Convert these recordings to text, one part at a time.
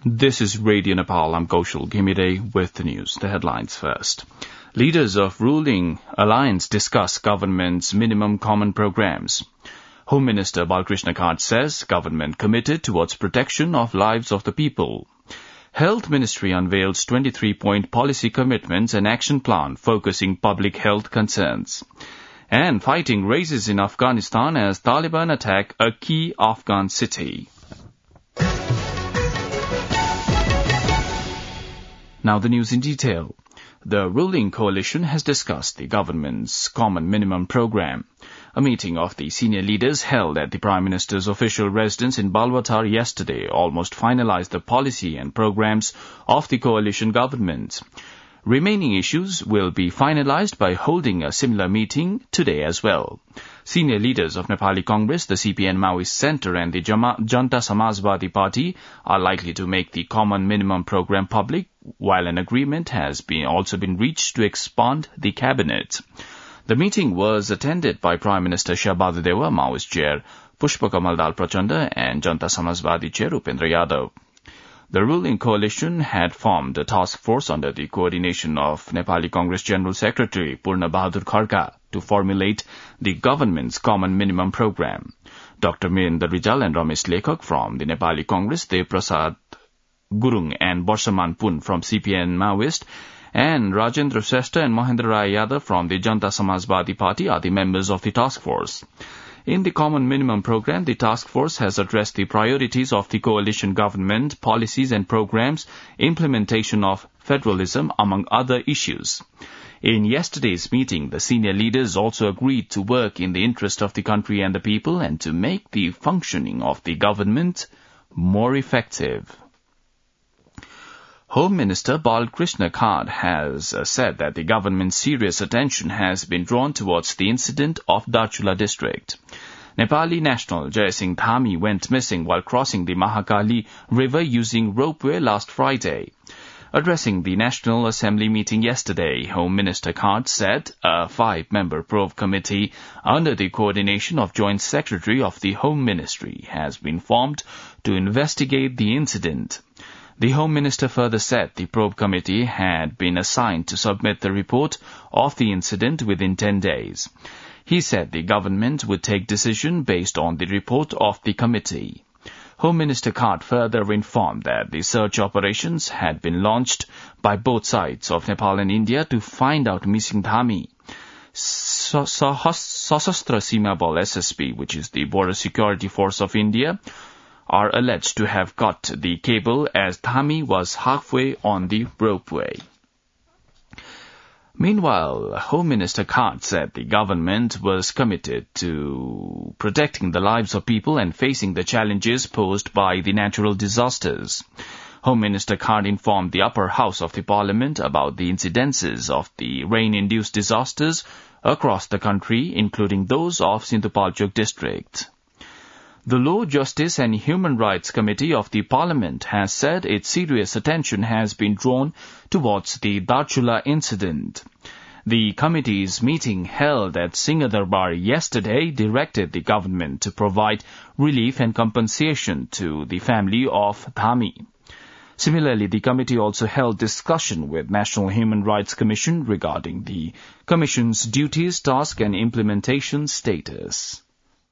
This is Radio Nepal. I'm Kaushal Ghimire with the news. The headlines first. Leaders of ruling alliance discuss government's minimum common programs. Home Minister Balkrishna Khart says government committed towards protection of lives of the people. Health Ministry unveils 23-point policy commitments and action plan focusing public health concerns. And fighting rages in Afghanistan as Taliban attack a key Afghan city. Now the news in detail. The ruling coalition has discussed the government's common minimum program. A meeting of the senior leaders held at the Prime Minister's official residence in Balwatar yesterday almost finalized the policy and programs of the coalition government. Remaining issues will be finalized by holding a similar meeting today as well. Senior leaders of Nepali Congress, the CPN Maoist Centre and the Janta Samajwadi Party are likely to make the common minimum program public, while an agreement has also been reached to expand the cabinet. The meeting was attended by Prime Minister Shabad Dewa, Maoist Chair Pushpa Kamal Dal Prachanda and Janta Samajwadi Chair Upendra Yadav. The ruling coalition had formed a task force under the coordination of Nepali Congress General Secretary Purna Bahadur Kharka to formulate the government's common minimum program. Dr. Mirendra Rijal and Ramesh Lekhak from the Nepali Congress, Dev Prasad Gurung and Barsaman Pun from CPN Maoist, and Rajendra Shrestha and Mahendra Rai Yadav from the Janta Samajwadi Party are the members of the task force. In the common minimum program, the task force has addressed the priorities of the coalition government, policies and programs, implementation of federalism, among other issues. In yesterday's meeting, the senior leaders also agreed to work in the interest of the country and the people and to make the functioning of the government more effective. Home Minister Balkrishna Khart has said that the government's serious attention has been drawn towards the incident of Darchula district. Nepali national Jai Singh Dhami went missing while crossing the Mahakali River using ropeway last Friday. Addressing the National Assembly meeting yesterday, Home Minister Khart said a 5-member probe committee under the coordination of Joint Secretary of the Home Ministry has been formed to investigate the incident. The Home Minister further said the probe committee had been assigned to submit the report of the incident within 10 days. He said the government would take decision based on the report of the committee. Home Minister Khart further informed that the search operations had been launched by both sides of Nepal and India to find out missing Dhami. Sasastra Seema Bal SSB, which is the Border Security Force of India, are alleged to have cut the cable as Dhami was halfway on the ropeway. Meanwhile, Home Minister Khart said the government was committed to protecting the lives of people and facing the challenges posed by the natural disasters. Home Minister Khart informed the upper house of the parliament about the incidences of the rain-induced disasters across the country, including those of Sindhupalchok district. The Law, Justice and Human Rights Committee of the Parliament has said its serious attention has been drawn towards the Darchula incident. The committee's meeting held at Singhadarbar yesterday directed the government to provide relief and compensation to the family of Dhami. Similarly, the committee also held discussion with National Human Rights Commission regarding the Commission's duties, task and implementation status.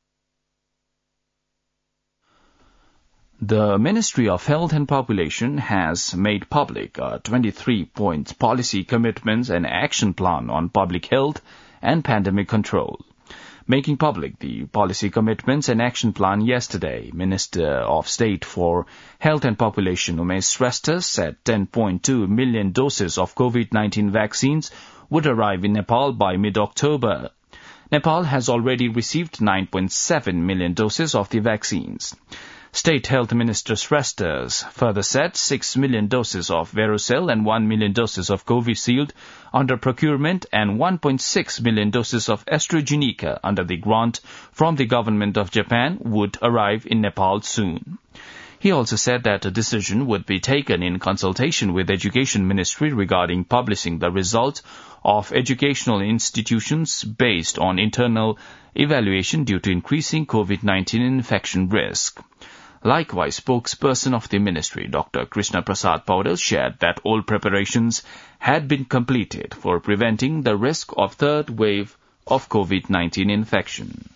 The Ministry of Health and Population has made public a 23-point policy commitments and action plan on public health and pandemic control. Making public the policy commitments and action plan yesterday, Minister of State for Health and Population Umesh Shrestha said 10.2 million doses of COVID-19 vaccines would arrive in Nepal by mid-October. Nepal has already received 9.7 million doses of the vaccines. State Health Minister Shrestha further said 6 million doses of Verocell and 1 million doses of Covishield under procurement and 1.6 million doses of AstraZeneca under the grant from the government of Japan would arrive in Nepal soon. He also said that a decision would be taken in consultation with Education Ministry regarding publishing the result of educational institutions based on internal evaluation due to increasing COVID-19 infection risk. Likewise, spokesperson of the ministry, Dr. Krishna Prasad Paudel, shared that all preparations had been completed for preventing the risk of third wave of COVID-19 infection.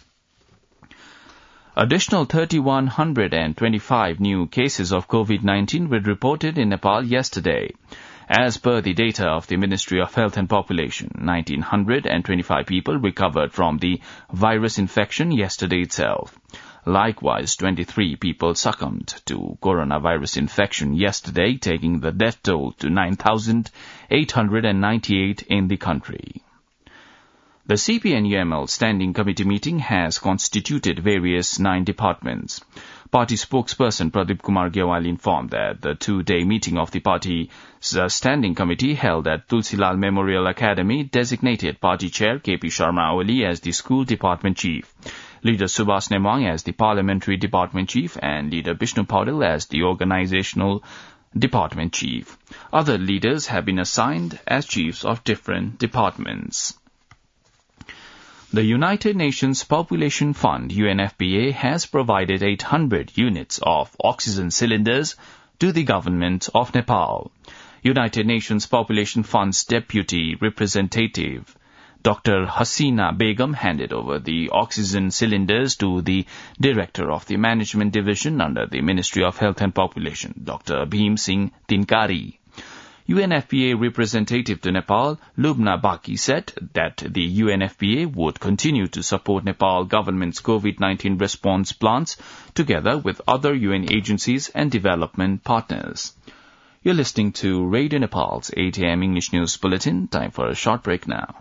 Additional 3,125 new cases of COVID-19 were reported in Nepal yesterday. As per the data of the Ministry of Health and Population, 1,925 people recovered from the virus infection yesterday itself. Likewise, 23 people succumbed to coronavirus infection yesterday, taking the death toll to 9,898 in the country. The CPN-UML Standing Committee meeting has constituted various 9 departments. Party spokesperson Pradeep Kumar Gyawal informed that the 2-day meeting of the party's Standing Committee held at Tulsilal Memorial Academy designated party chair KP Sharma Oli as the school department chief, leader Subhas Nemang as the parliamentary department chief, and leader Vishnu Paudel as the organizational department chief. Other leaders have been assigned as chiefs of different departments. The United Nations Population Fund, UNFPA, has provided 800 units of oxygen cylinders to the government of Nepal. United Nations Population Fund's deputy representative, Dr. Hasina Begum, handed over the oxygen cylinders to the director of the management division under the Ministry of Health and Population, Dr. Bhim Singh Tinkari. UNFPA representative to Nepal, Lubna Baki, said that the UNFPA would continue to support Nepal government's COVID-19 response plans together with other UN agencies and development partners. You're listening to Radio Nepal's 8 a.m. English News Bulletin. Time for a short break now.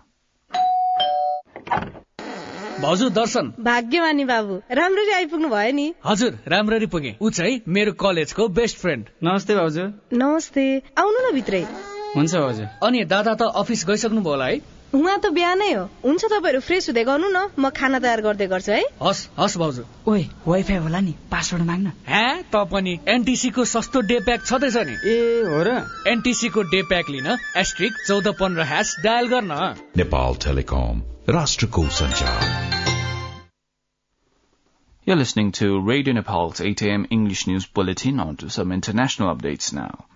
भाउजू दर्शन भाग्यमानी बाबु राम्ररी आइपुग्नु भयो नि हजुर राम्ररी पुगे उ चाहिँ मेरो कलेजको बेस्ट फ्रेन्ड नमस्ते भाउजू नमस्ते आउनु न भित्रै हुन्छ भाउजू अनि दादा त अफिस गइसक्नु भयो होला है उहाँ त बिहानै हो हुन्छ तपाईहरु फ्रेश हुँदै गर्नु न म खाना तयार गर्दै गर्छु है हस् हस् भाउजू ओइ वाइफाई होला नि पासवर्ड माग्न हे त पनि एनटीसी को सस्तो डे प्याक छदैछ नि ए हो र एनटीसी को डे प्याक लिन *1415# डायल गर्न नेपाल टेलिकम राष्ट्रको संचार. You're listening to Radio Nepal's 8 a.m. English News Bulletin. On to some international updates now.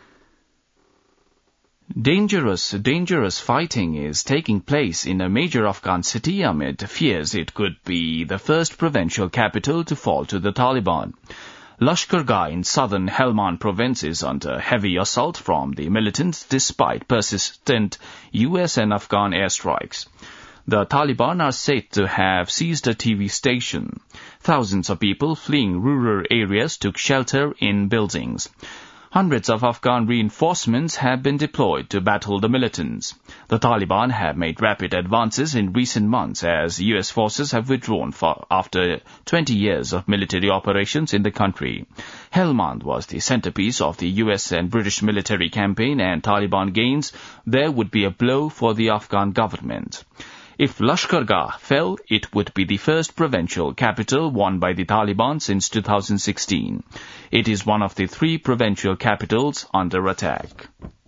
Dangerous fighting is taking place in a major Afghan city amid fears it could be the first provincial capital to fall to the Taliban. Lashkar Gah in southern Helmand province is under heavy assault from the militants despite persistent US and Afghan airstrikes. The Taliban are said to have seized a TV station. Thousands of people fleeing rural areas took shelter in buildings. Hundreds of Afghan reinforcements have been deployed to battle the militants. The Taliban have made rapid advances in recent months as US forces have withdrawn after 20 years of military operations in the country. Helmand was the centerpiece of the US and British military campaign, and Taliban gains there would be a blow for the Afghan government. If Lashkar Gah fell, it would be the first provincial capital won by the Taliban since 2016. It is one of the 3 provincial capitals under attack.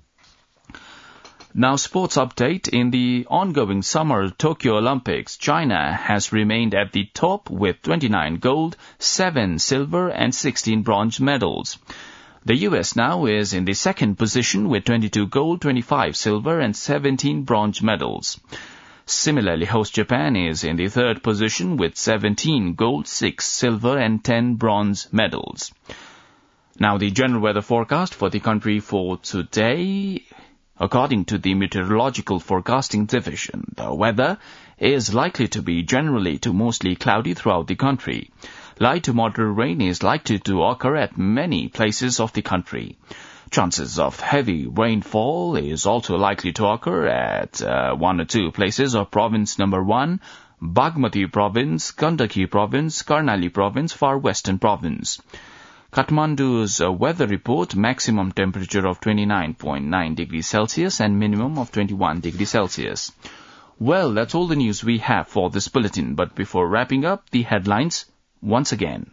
Now, sports update. In the ongoing Summer Tokyo Olympics, China has remained at the top with 29 gold, 7 silver and 16 bronze medals. The US now is in the second position with 22 gold, 25 silver and 17 bronze medals. Similarly, host Japan is in the third position with 17 gold, 6 silver and 10 bronze medals. Now, the general weather forecast for the country for today. According to the Meteorological Forecasting Division, the weather is likely to be generally to mostly cloudy throughout the country. Light to moderate rain is likely to occur at many places of the country. Chances of heavy rainfall is also likely to occur at 1 or 2 places of Province Number 1, Bagmati Province, Gandaki Province, Karnali Province, Far Western Province. Kathmandu's weather report, maximum temperature of 29.9 degrees Celsius and minimum of 21 degrees Celsius. Well, that's all the news we have for this bulletin, but before wrapping up, the headlines once again.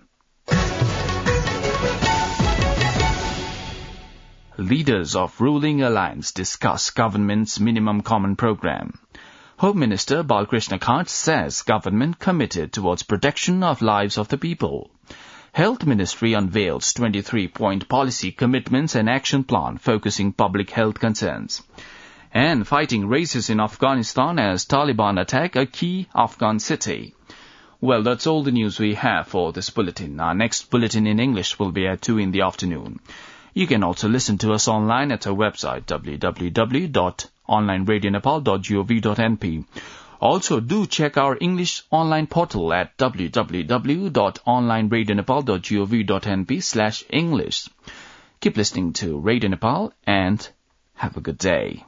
Leaders of ruling alliance discuss government's minimum common program. Home Minister Balkrishna Kant says government committed towards protection of lives of the people. Health Ministry unveils 23-point policy commitments and action plan focusing public health concerns. And fighting races in Afghanistan as Taliban attack a key Afghan city. Well, that's all the news we have for this bulletin. Our next bulletin in English will be at 2 in the afternoon. You can also listen to us online at our website www.onlineradionepal.gov.np. Also, do check our English online portal at www.onlineradionepal.gov.np/English. Keep listening to Radio Nepal and have a good day.